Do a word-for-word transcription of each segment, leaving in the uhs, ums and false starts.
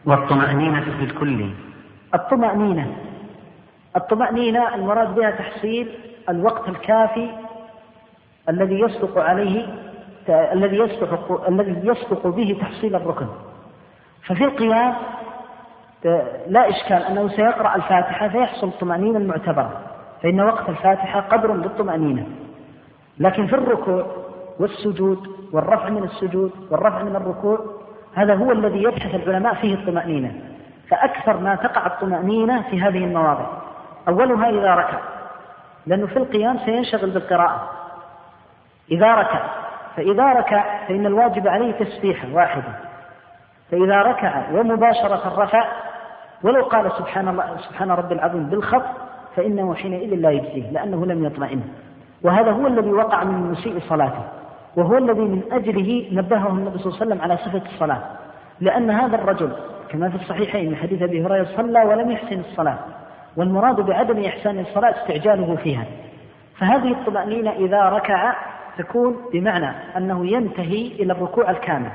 والطمأنينة في الكل. الطمأنينة الطمأنينة المراد بها تحصيل الوقت الكافي الذي يصدق عليه الذي يصدق الذي يصدق به تحصيل الركن. ففي القيام لا إشكال أنه سيقرأ الفاتحة فيحصل الطمأنينة المعتبرة، فإن وقت الفاتحة قدر للطمأنينة. لكن في الركوع والسجود والرفع من السجود والرفع من الركوع هذا هو الذي يبحث العلماء فيه الطمأنينة. فأكثر ما تقع الطمأنينة في هذه المواضع. أولها إذا ركع، لأنه في القيام سينشغل بالقراءة. إذا ركع فإذا ركع فإن الواجب عليه تسبيحة واحدة، فإذا ركع ومباشرة رفع ولو قال سبحان الله سبحان ربي العظيم بالخط فإنه حينئذ لا يجزيه لأنه لم يطمئن. وهذا هو الذي وقع من مسيء صلاته، وهو الذي من أجله نبهه النبي صلى الله عليه وسلم على صفة الصلاة، لأن هذا الرجل كما في الصحيحين من حديث أبي هريرة صلى ولم يحسن الصلاة، والمراد بعدم إحسان الصلاة استعجاله فيها. فهذه الطمأنينة إذا ركع تكون بمعنى أنه ينتهي إلى الركوع الكامل،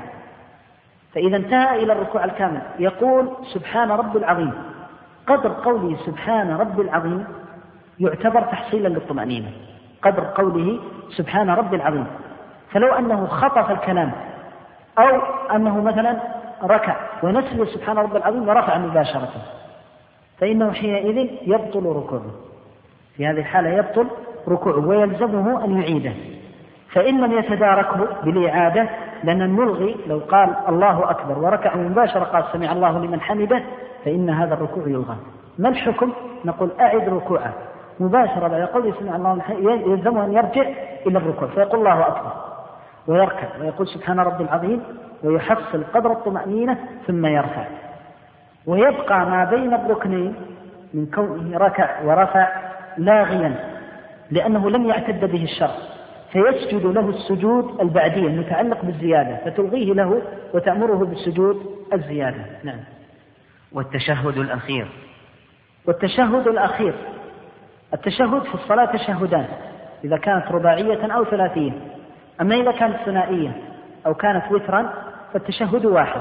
فإذا انتهى إلى الركوع الكامل يقول سبحان رب العظيم. قدر قوله سبحان رب العظيم يعتبر تحصيلا للطمأنينة، قدر قوله سبحان رب العظيم. فلو أنه خطف الكلام أو أنه مثلا ركع ونسي سبحان رب العظيم ورفع مباشرة فإنه حينئذ يبطل ركوعه، في هذه الحالة يبطل ركوعه ويلزمه أن يعيده. فإن لم يتداركه بالإعادة، لأن الملغي لو قال الله أكبر وركع مباشرة قال سمع الله لمن حمده فإن هذا الركوع يلغى. ما الحكم؟ نقول أعد ركوعه مباشرة بعد قوله سمع الله لمن حمده، يلزمه أن يرجع إلى الركوع فيقول الله أكبر ويركع ويقول سبحان ربي العظيم ويحصل قدر الطمأنينة ثم يرفع، ويبقى ما بين الركنين من كونه ركع ورفع لاغيا لأنه لم يعتد به الشرع، فيسجد له السجود البعدي المتعلق بالزيادة فتلغيه له وتأمره بالسجود الزيادة. نعم. والتشهد الأخير. والتشهد الأخير التشهد في الصلاة تشهدان، إذا كانت رباعية أو ثلاثية. أما إذا كانت ثنائية أو كانت وترا فالتشهد واحد.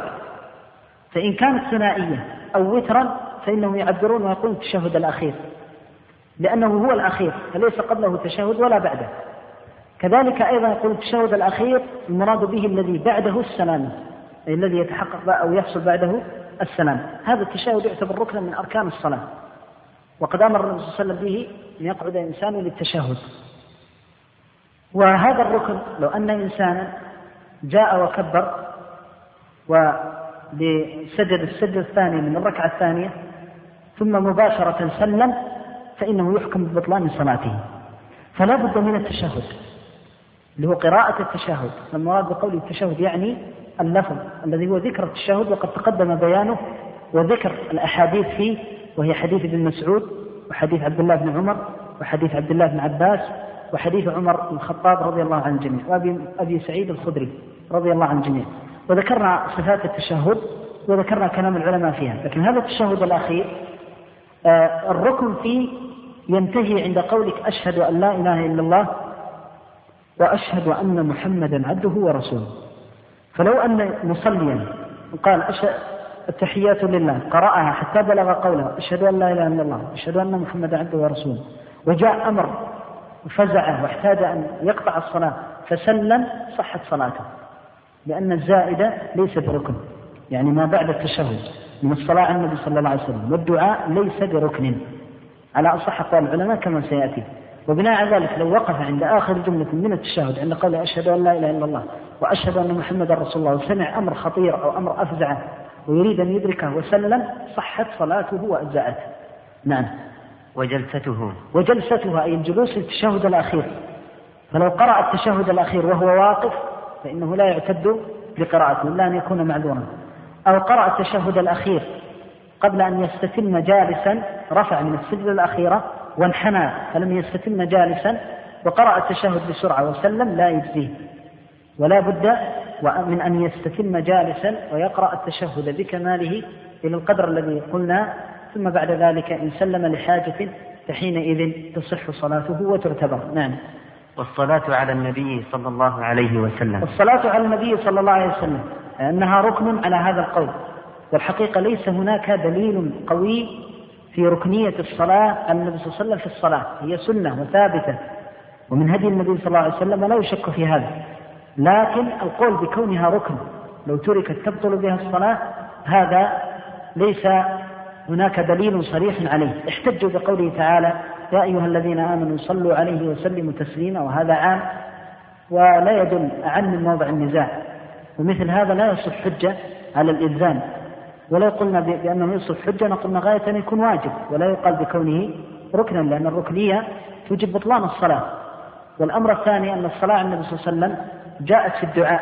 فإن كانت ثنائية أو وترا فإنهم يعبرون ويقول التشهد الأخير، لأنه هو الأخير فليس قبله تشهد ولا بعده. كذلك أيضا يقول التشهد الأخير المراد به الذي بعده السلام، أي الذي يتحقق أو يحصل بعده السلام. هذا التشهد يعتبر ركنا من أركان الصلاة، وقد أمر النبي صلى الله عليه وسلم به أن يقعد الإنسان للتشهد. وهذا الركن لو أن إنسانا جاء وكبر وسجد السجد الثاني من الركعة الثانية ثم مباشرة سلم فإنه يحكم ببطلان صلاته. فلا بد من التشهد اللي هو قراءة التشهد. المراد بقول التشهد يعني اللفظ الذي هو ذكر التشهد، وقد تقدم بيانه وذكر الأحاديث فيه، وهي حديث ابن مسعود وحديث عبد الله بن عمر وحديث عبد الله بن عباس وحديث عمر بن الخطاب رضي الله عن الجميع وأبي سعيد الخدري رضي الله عن الجميع. وذكرنا صفات التشهد وذكرنا كلام العلماء فيها. لكن هذا التشهد الأخير آه الركن فيه ينتهي عند قولك أشهد أن لا إله إلا الله وأشهد أن محمدا عبده ورسوله. فلو أن مصليا قال التحيات لله قرأها حتى بلغ قوله أشهد أن لا إله إلا الله أشهد أن محمدا عبده ورسوله، وجاء أمر فزعه واحتاج أن يقطع الصلاة فسلم صحت صلاته، لأن الزائدة ليس بركن، يعني ما بعد التشهد من الصلاة على النبي صلى الله عليه وسلم والدعاء ليس بركن على أصح أقوال العلماء كما سيأتي. وبناء على ذلك لو وقف عند آخر جملة من التشهد عند قول أشهد أن لا إله إلا الله وأشهد أن محمدا رسول الله وسمع أمر خطير أو أمر أفزعه ويريد أن يدركه وسلم صحت صلاته وأجزأته. نعم. وجلسته وجلسته أي الجلوس للتشهد الأخير. فلو قرأ التشهد الأخير وهو واقف فإنه لا يعتد بقراءته إلا أن يكون معذورا، أو قرأ التشهد الأخير قبل أن يستتم جالسا رفع من السجدة الأخيرة وانحنى فلم يستتم جالسا وقرأ التشهد بسرعة وسلم لا يجزيه، ولا بد من أن يستتم جالسا ويقرأ التشهد بكماله إلى القدر الذي قلنا، ثم بعد ذلك إن سلم لحاجة فحينئذ تصح صلاته وتعتبر. نعم. والصلاة على النبي صلى الله عليه وسلم. الصلاة على النبي صلى الله عليه وسلم أنها ركن على هذا القول، والحقيقة ليس هناك دليل قوي في ركنية الصلاة عن النبي صلى الله عليه وسلم في الصلاة، هي سنة وثابتة ومن هدي النبي صلى الله عليه وسلم ولا يشك في هذا، لكن القول بكونها ركن لو تركت تبطل بها الصلاة هذا ليس هناك دليل صريح عليه. احتجوا بقوله تعالى يا أيها الذين آمنوا صلوا عليه وسلموا تسليما، وهذا عام ولا يدل عن من موضع النزاع، ومثل هذا لا يصف حجة على الإلزام، ولو قلنا بأنه يصف حجة نقولنا غاية أن يكون واجب ولا يقال بكونه ركنا، لأن الركنية توجب بطلان الصلاة. والأمر الثاني أن الصلاة على النبي صلى الله عليه وسلم جاءت في الدعاء،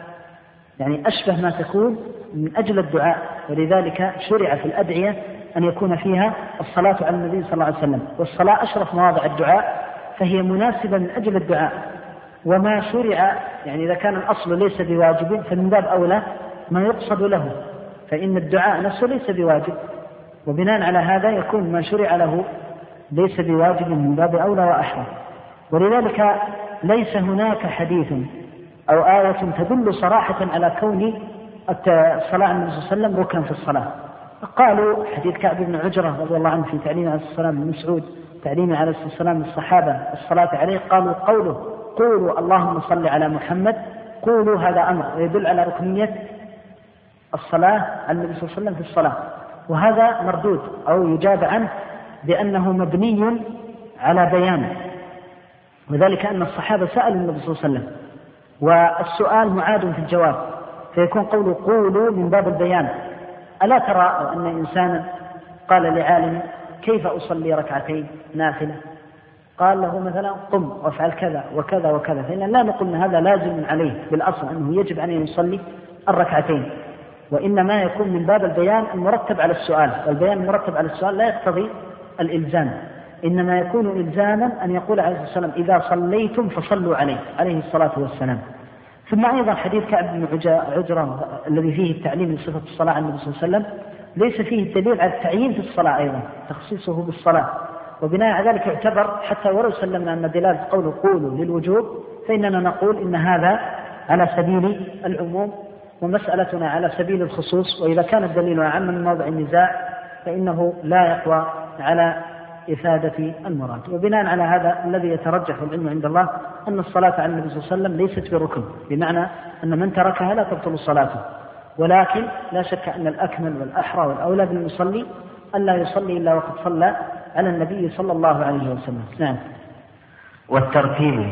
يعني أشبه ما تكون من أجل الدعاء، ولذلك شرع في الأدعية أن يكون فيها الصلاة على النبي صلى الله عليه وسلم، والصلاة أشرف مواضع الدعاء فهي مناسبة من أجل الدعاء. وما شرع يعني إذا كان الأصل ليس بواجب فمن باب أولى ما يقصد له، فإن الدعاء نفسه ليس بواجب، وبناء على هذا يكون ما شرع له ليس بواجب من باب أولى وأحرى. ولذلك ليس هناك حديث أو آية تدل صراحة على كون الصلاة على النبي صلى الله عليه وسلم ركنا في الصلاة. قالوا حديث كعب بن عجرة رضي الله عنه في تعليم عليه الصلاة والسلام، مسعود تعليم عليه الصلاة والسلام الصحابة الصلاة عليه، قالوا قوله قولوا اللهم صل على محمد، قولوا هذا أمر ويدل على ركنية الصلاة على النبي صلى الله عليه وسلم في الصلاة، وهذا مردود أو يجاب عنه بأنه مبني على بيان، وذلك أن الصحابة سألوا النبي صلى الله عليه وسلم والسؤال معاد في الجواب، فيكون قوله قولوا من باب البيان. ألا ترى أن إنسانا قال لعالم كيف أصلي ركعتين نافلة، قال له مثلا قم وافعل كذا وكذا وكذا، فإن لا نقول أن هذا لازم عليه بالأصل أنه يجب أن يصلي الركعتين، وإنما يكون من باب البيان المرتب على السؤال، والبيان المرتب على السؤال لا يقتضي الإلزام، إنما يكون إلزاما أن يقول عليه الصلاة والسلام إذا صليتم فصلوا عليه عليه الصلاة والسلام. ثم أيضا حديث كعب بن عجرة الذي فيه التعليم لصفة الصلاة على النبي صلى الله عليه وسلم ليس فيه الدليل على التعيين في الصلاة، أيضا تخصيصه بالصلاة، وبناء على ذلك يعتبر حتى ولو سلمنا أن دلالة قوله قولوا للوجوب فإننا نقول إن هذا على سبيل العموم ومسألتنا على سبيل الخصوص، وإذا كان الدليل أعم من موضع النزاع فإنه لا يقوى على إفادة المراد. وبناء على هذا الذي يترجح العلم عند الله أن الصلاة على النبي صلى الله عليه وسلم ليست بركن، بمعنى أن من تركها لا تبطل صلاته، ولكن لا شك أن الأكمل والأحرى والأولى بالمصلي ألا يصلي إلا وقد صلى على النبي صلى الله عليه وسلم. نعم. والترتيب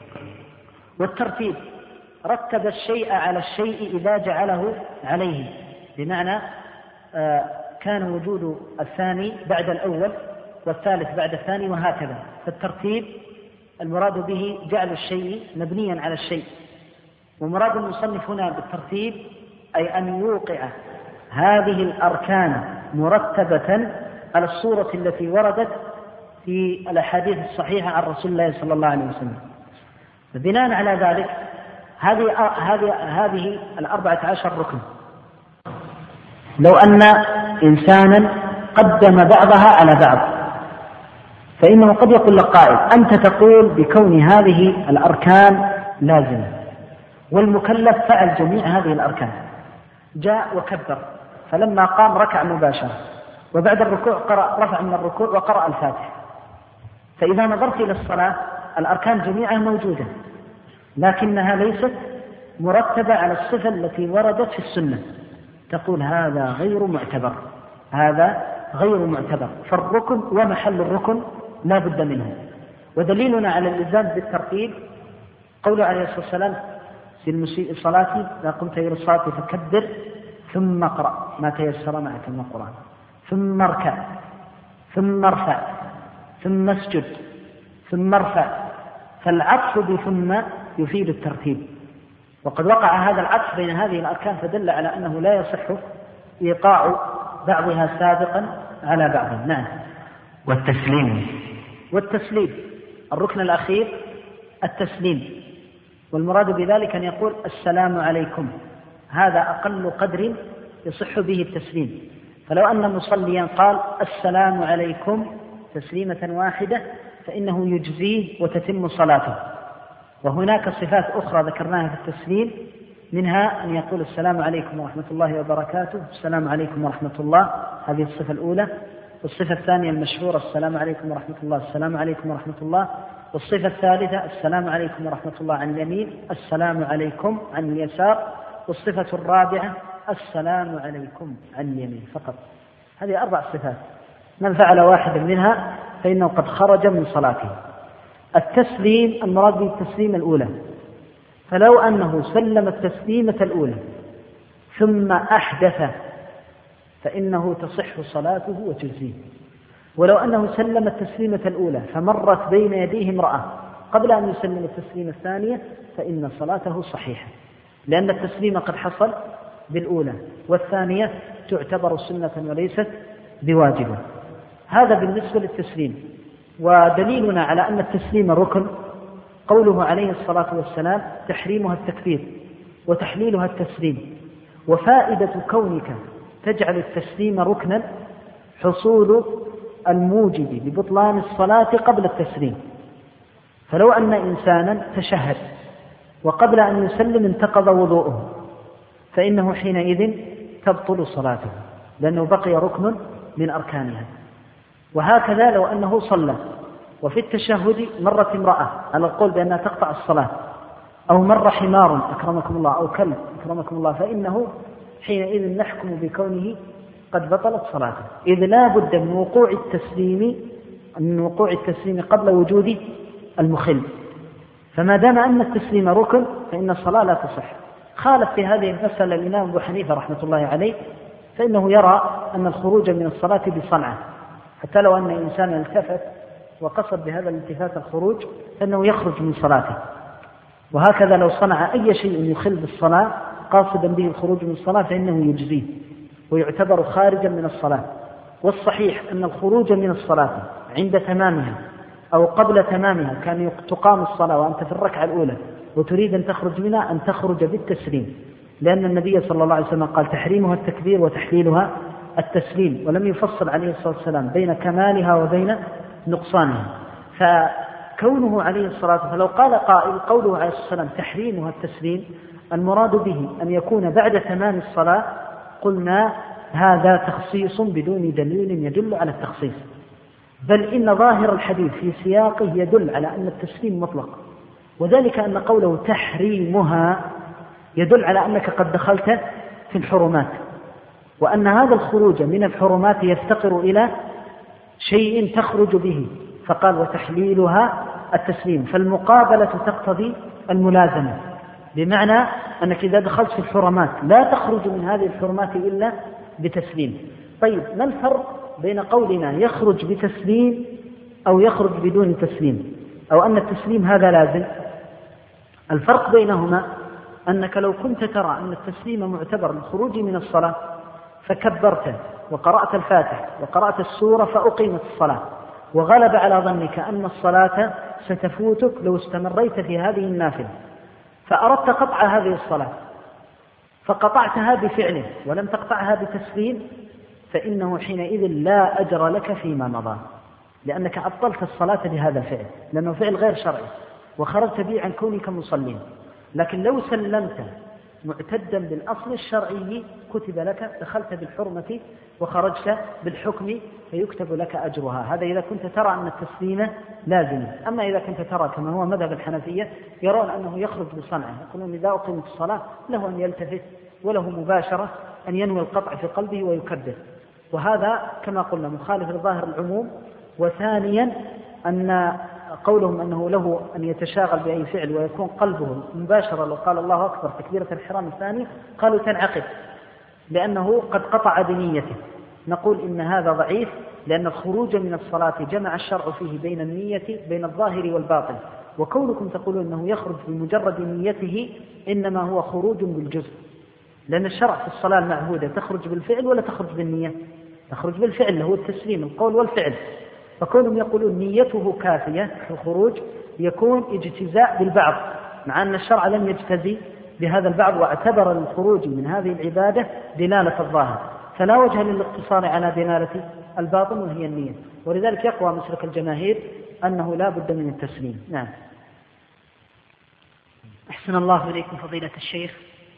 والترتيب رتب الشيء على الشيء إذا جعله عليه، بمعنى آه كان وجود الثاني بعد الأول والثالث بعد الثاني وهكذا، فالترتيب المراد به جعل الشيء مبنيا على الشيء، ومراد المصنف هنا بالترتيب أي أن يوقع هذه الأركان مرتبة على الصورة التي وردت في الأحاديث الصحيحة عن رسول الله صلى الله عليه وسلم. بناء على ذلك هذه هذه هذه الأربعة عشر ركن، لو أن إنسانا قدم بعضها على بعض فإنه قد يقول لك قائل أنت تقول بكون هذه الأركان لازمة، والمكلف فعل جميع هذه الأركان، جاء وكبر فلما قام ركع مباشرة، وبعد الركوع قرأ رفع من الركوع وقرأ الفاتحة، فإذا نظرت إلى الصلاة الأركان جميعها موجودة لكنها ليست مرتبة على الصفة التي وردت في السنة، تقول هذا غير معتبر، هذا غير معتبر، فالركن ومحل الركن لا بد منه. ودليلنا على الإلزام بالترتيب قوله عليه الصلاة والسلام في المسيء الصلاة إذا قمت إلى الصلاة فكبر ثم اقرأ ما تيسر معك من القرآن ثم اركع ثم ارفع ثم اسجد ثم ارفع، فالعطف بثم يفيد الترتيب، وقد وقع هذا العطف بين هذه الأركان فدل على أنه لا يصح إيقاع بعضها سابقا على بعض. نعم. والتسليم والتسليم الركن الأخير التسليم، والمراد بذلك أن يقول السلام عليكم، هذا أقل قدر يصح به التسليم، فلو أن مصليا قال السلام عليكم تسليمة واحدة فإنه يجزيه وتتم صلاته. وهناك صفات أخرى ذكرناها في التسليم منها أن يقول السلام عليكم ورحمة الله وبركاته، السلام عليكم ورحمة الله، هذه الصفة الأولى. والصفة الثانية المشهورة السلام عليكم ورحمة الله، السلام عليكم ورحمة الله. والصفة الثالثة السلام عليكم ورحمة الله عن اليمين، السلام عليكم عن اليسار. والصفة الرابعة السلام عليكم عن اليمين فقط. هذه أربع صفات، من فعل واحدا منها فإنه قد خرج من صلاته. التسليم المراد به التسليم الأولى، فلو أنه سلم التسليمة الأولى ثم أحدث فإنه تصح صلاته وتجزيه. ولو أنه سلم التسليمة الأولى فمرت بين يديه امرأة قبل أن يسلم التسليمة الثانية فإن صلاته صحيحة، لأن التسليم قد حصل بالأولى، والثانية تعتبر سنة وليست بواجبة. هذا بالنسبة للتسليم. ودليلنا على أن التسليم ركن قوله عليه الصلاة والسلام تحريمها التكبير وتحليلها التسليم. وفائدة كونك تجعل التسليم ركنا حصول الموجب لبطلان الصلاة قبل التسليم. فلو أن إنسانا تشهد وقبل أن يسلم انتقض وضوءه فإنه حينئذ تبطل صلاته، لأنه بقي ركن من أركانها. وهكذا لو أنه صلى وفي التشهد مرت امرأة على القول بأنها تقطع الصلاة، أو مر حمار أكرمكم الله أو كلب أكرمكم الله، فإنه حينئذ نحكم بكونه قد بطلت صلاته، إذ لا بد من وقوع التسليم من وقوع التسليم قبل وجود المخل. فما دام أن التسليم ركن فإن الصلاة لا تصح. خالف في هذه المسألة الإمام أبو حنيفة رحمة الله عليه، فإنه يرى أن الخروج من الصلاة بصنعة، حتى لو أن إنسانا التفت وقصد بهذا الالتفات الخروج فإنه يخرج من صلاته. وهكذا لو صنع أي شيء يخل بالصلاة قاصدا به الخروج من الصلاة فإنه يجزيه ويعتبر خارجا من الصلاة. والصحيح أن الخروج من الصلاة عند تمامها أو قبل تمامها كان تقام الصلاة وأنت في الركعة الأولى وتريد أن تخرج منها أن تخرج بالتسليم، لأن النبي صلى الله عليه وسلم قال تحريمها التكبير وتحليلها التسليم، ولم يفصل عليه الصلاة والسلام بين كمالها وبين نقصانها. فكونه عليه الصلاة والسلام فلو قال قائل قوله عليه الصلاة والسلام تحريمها التسليم المراد به أن يكون بعد تمام الصلاة، قلنا هذا تخصيص بدون دليل يدل على التخصيص، بل إن ظاهر الحديث في سياقه يدل على أن التسليم مطلق، وذلك أن قوله تحريمها يدل على أنك قد دخلت في الحرمات، وأن هذا الخروج من الحرمات يفتقر إلى شيء تخرج به، فقال وتحليلها التسليم، فالمقابلة تقتضي الملازمة، بمعنى أنك إذا دخلت في الحرمات لا تخرج من هذه الحرمات إلا بتسليم. طيب ما الفرق بين قولنا يخرج بتسليم أو يخرج بدون تسليم، أو أن التسليم هذا لازم؟ الفرق بينهما أنك لو كنت ترى أن التسليم معتبر للخروج من الصلاة فكبرت وقرأت الفاتحة وقرأت السورة فأقيمت الصلاة، وغلب على ظنك أن الصلاة ستفوتك لو استمريت في هذه النافلة، فأردت قطع هذه الصلاة فقطعتها بفعله ولم تقطعها بتسليم، فإنه حينئذ لا أجر لك فيما مضى، لأنك أبطلت الصلاة بهذا الفعل، لأنه فعل غير شرعي وخرجت به عن كونك مصلين. لكن لو سلمت معتدا بالأصل الشرعي كتب لك دخلت بالحرمة وخرجت بالحكم فيكتب لك أجرها. هذا إذا كنت ترى أن التسليم لازم. أما إذا كنت ترى كما هو مذهب الحنفية يرون أنه يخرج بصنعه، يقولون إذا أقيمت الصلاة له أن يلتفت وله مباشرة أن ينوي القطع في قلبه ويكبر، وهذا كما قلنا مخالف لظاهر العموم. وثانيا أن قولهم أنه له أن يتشاغل بأي فعل ويكون قلبه مباشرة لو قال الله أكبر تكبيرة الإحرام الثاني قالوا تنعقد لأنه قد قطع بنيته. نقول إن هذا ضعيف، لأن الخروج من الصلاة جمع الشرع فيه بين النية بين الظاهر والباطن، وكونكم تقولون أنه يخرج بمجرد نيته إنما هو خروج بالجزء، لأن الشرع في الصلاة المعهودة تخرج بالفعل ولا تخرج بالنية؟ تخرج بالفعل، هو التسليم القول والفعل. فكونهم يقولون نيته كافية في الخروج يكون اجتزاء بالبعض، مع أن الشرع لم يجتزي بهذا البعض واعتبر الخروج من هذه العبادة دلالة الظاهر، فلا وجه للاقتصار على دلالة الباطن وهي النية. ولذلك يقوى مسلك الجماهير أنه لا بد من التسليم. نعم. أحسن الله إليكم فضيلة الشيخ.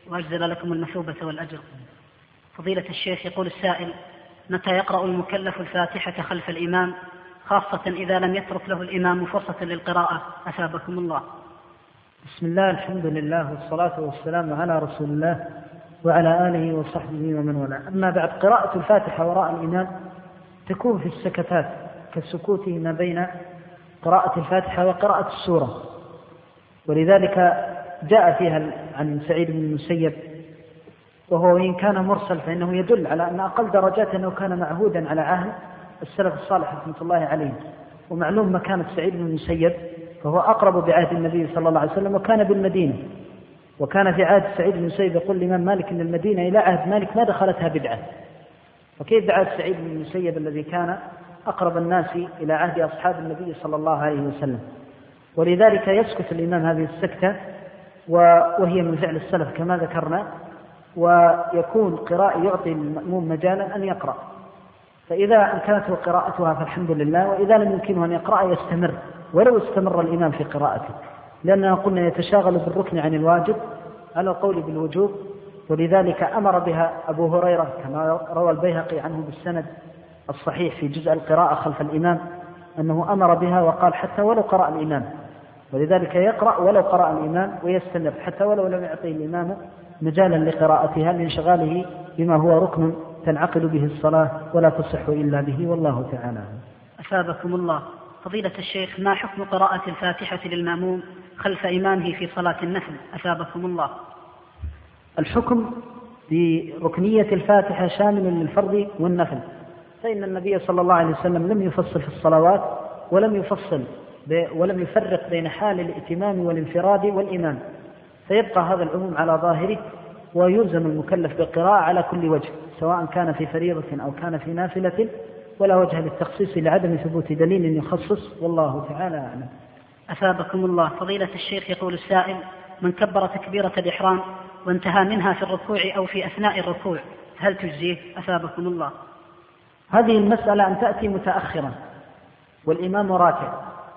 وأجزل لكم المثوبة والأجر. فضيلة الشيخ، يقول السائل: متى يقرأ المكلف الفاتحة خلف الإمام، خاصة إذا لم يترك له الإمام فرصة للقراءة؟ أثابكم الله. بسم الله، الحمد لله، والصلاة والسلام على رسول الله وعلى آله وصحبه ومن والاه. أما بعد، قراءة الفاتحة وراء الإمام تكون في السكتات كالسكوت ما بين قراءة الفاتحة وقراءة السورة، ولذلك جاء فيها عن سعيد بن المسيب، وهو إن كان مرسل فإنه يدل على أن أقل درجات أنه كان معهودا على عهد السلف الصالح رحمة الله عليهم. ومعلوم مكانة سعيد بن المسيب، فهو أقرب بعهد النبي صلى الله عليه وسلم، وكان بالمدينة، وكان في عهد سعيد بن المسيب يقول الإمام مالك إن المدينة إلى عهد مالك ما دخلتها بدعة، فكيف بعهد سعيد بن المسيب الذي كان أقرب الناس إلى عهد أصحاب النبي صلى الله عليه وسلم؟ ولذلك يسكت الإمام هذه السكتة، وهي من فعل السلف كما ذكرنا، ويكون قراءة يعطي المأموم مجالا أن يقرأ، فإذا أمكنته قراءتها فالحمد لله، وإذا لم يمكنه أن يقرأ يستمر ولو استمر الإمام في قراءته، لأننا قلنا يتشاغل بالركن عن الواجب على القول بالوجوب. ولذلك أمر بها أبو هريرة كما روى البيهقي عنه بالسند الصحيح في جزء القراءة خلف الإمام، أنه أمر بها وقال حتى ولو قرأ الإمام، ولذلك يقرأ ولو قرأ الإمام ويستمر حتى ولو لم يعطيه الإمام مجالا لقراءتها لانشغاله بما هو ركن تنعقد به الصلاة ولا تصح إلا به، والله تعالى. أثابكم الله. فضيلة الشيخ، ما حكم قراءة الفاتحة للمأموم خلف إمامه في صلاة النفل؟ أثابكم الله. الحكم بركنية الفاتحة شامل للفرض والنفل، فإن النبي صلى الله عليه وسلم لم يفصل في الصلوات، ولم يفصل ولم يفرق بين حال الائتمام والانفراد والإمام، فيبقى هذا العموم على ظاهره، ويلزم المكلف بالقراءة على كل وجه، سواء كان في فريضة أو كان في نافلة، ولا وجه للتخصيص لعدم ثبوت دليل يخصص، والله تعالى أعلم. أثابكم الله. فضيلة الشيخ، يقول السائل: من كبر تكبيرة الإحرام وانتهى منها في الركوع أو في أثناء الركوع هل تجزيه؟ أثابكم الله. هذه المسألة أن تأتي متأخرا والإمام راكع،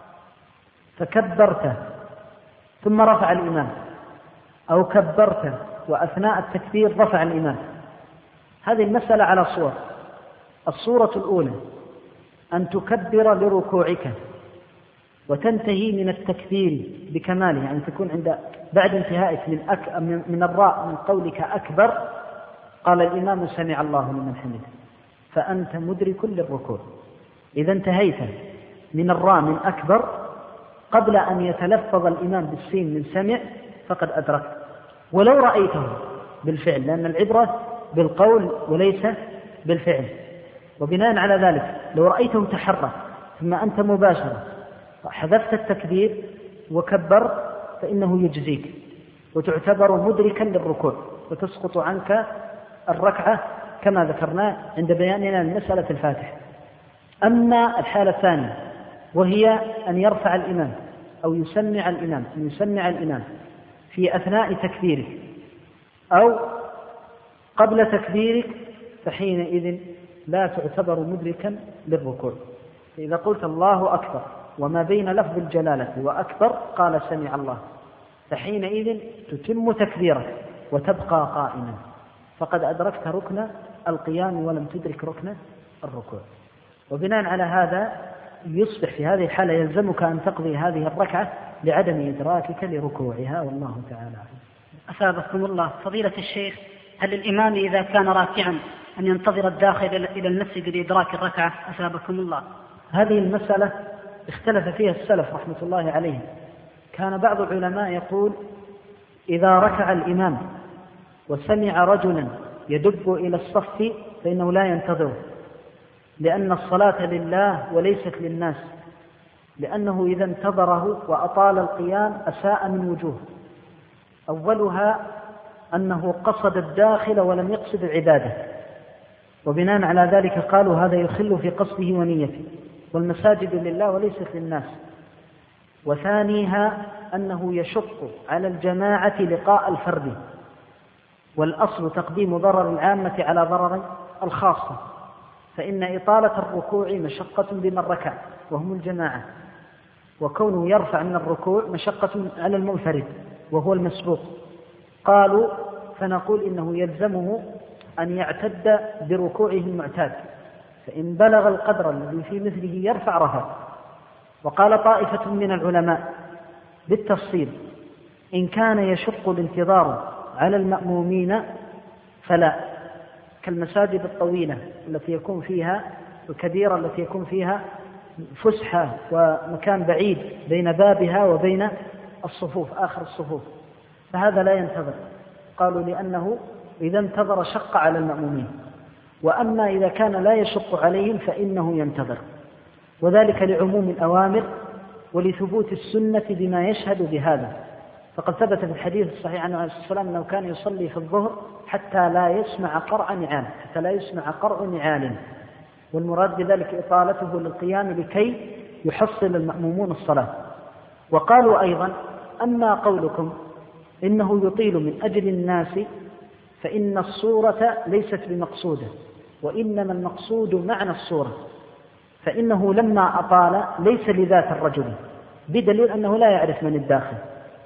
فكبرت ثم رفع الإمام، أو كبرت وأثناء التكبير رفع الإمام. هذه المسألة على صور. الصورة الأولى أن تكبر لركوعك وتنتهي من التكبير بكماله، يعني تكون عند بعد انتهائك من, أك من الراء من قولك أكبر قال الإمام سمع الله لمن حمده، فأنت مدرك للركوع. إذا انتهيت من الراء من أكبر قبل أن يتلفظ الإمام بالسين من سمع فقد أدركت، ولو رأيته بالفعل، لأن العبرة بالقول وليس بالفعل. وبناء على ذلك لو رأيته تحرك ثم أنت مباشرة حذفت التكبير وكبر فإنه يجزيك وتعتبر مدركا للركوع، وتسقط عنك الركعة كما ذكرنا عند بياننا لمسألة الفاتحة. أما الحالة الثانية وهي أن يرفع الإمام أو يسمع الإمام أن يسمع الإمام في أثناء تكبيرك أو قبل تكبيرك، فحينئذ لا تعتبر مدركا للركوع. إذا قلت الله أكبر وما بين لفظ الجلالة وأكبر قال سمع الله، فحينئذ تتم تكبيرك وتبقى قائما، فقد أدركت ركن القيام ولم تدرك ركن الركوع. وبناء على هذا يصبح في هذه الحالة يلزمك أن تقضي هذه الركعة لعدم إدراكك لركوعها، والله تعالى. أثابكم الله. فضيلة الشيخ، هل الإمام إذا كان راكعا أن ينتظر الداخل إلى المسجد لإدراك الركعة؟ أثابكم الله. هذه المسألة اختلف فيها السلف رحمة الله عليهم. كان بعض العلماء يقول إذا ركع الإمام وسمع رجلا يدب إلى الصف فإنه لا ينتظره، لأن الصلاة لله وليست للناس، لأنه إذا انتظره وأطال القيام أساء من وجوه. أولها أنه قصد الداخل ولم يقصد العبادة، وبناء على ذلك قالوا هذا يخل في قصده ونيته، والمساجد لله وليست للناس. وثانيها أنه يشق على الجماعة لقاء الفرد، والأصل تقديم ضرر العامة على ضرر الخاصة، فإن إطالة الركوع مشقة بمن ركع وهم الجماعة، وكونه يرفع من الركوع مشقة على المنفرد وهو المسبوق. قالوا فنقول إنه يلزمه أن يعتد بركوعه المعتاد، فإن بلغ القدر الذي في مثله يرفع رفع. وقال طائفة من العلماء بالتفصيل: إن كان يشق الانتظار على المأمومين فلا، كالمساجد الطويلة التي يكون فيها الكبيرة التي يكون فيها فسحة ومكان بعيد بين بابها وبين الصفوف آخر الصفوف، فهذا لا ينتظر. قالوا لأنه إذا انتظر شق على المأمومين، وأما إذا كان لا يشق عليهم فإنه ينتظر، وذلك لعموم الأوامر ولثبوت السنة بما يشهد بهذا. فقد ثبت في الحديث الصحيح عنه عليه الصلاة والسلام أنه كان يصلي في الظهر حتى لا يسمع قرع نعال، حتى لا يسمع قرع نعال، والمراد بذلك إطالته للقيام لكي يحصل المأمومون الصلاة. وقالوا أيضا: أما قولكم إنه يطيل من أجل الناس فإن الصورة ليست بمقصودة، وإنما المقصود معنى الصورة، فإنه لما أطال ليس لذات الرجل، بدليل أنه لا يعرف من الداخل،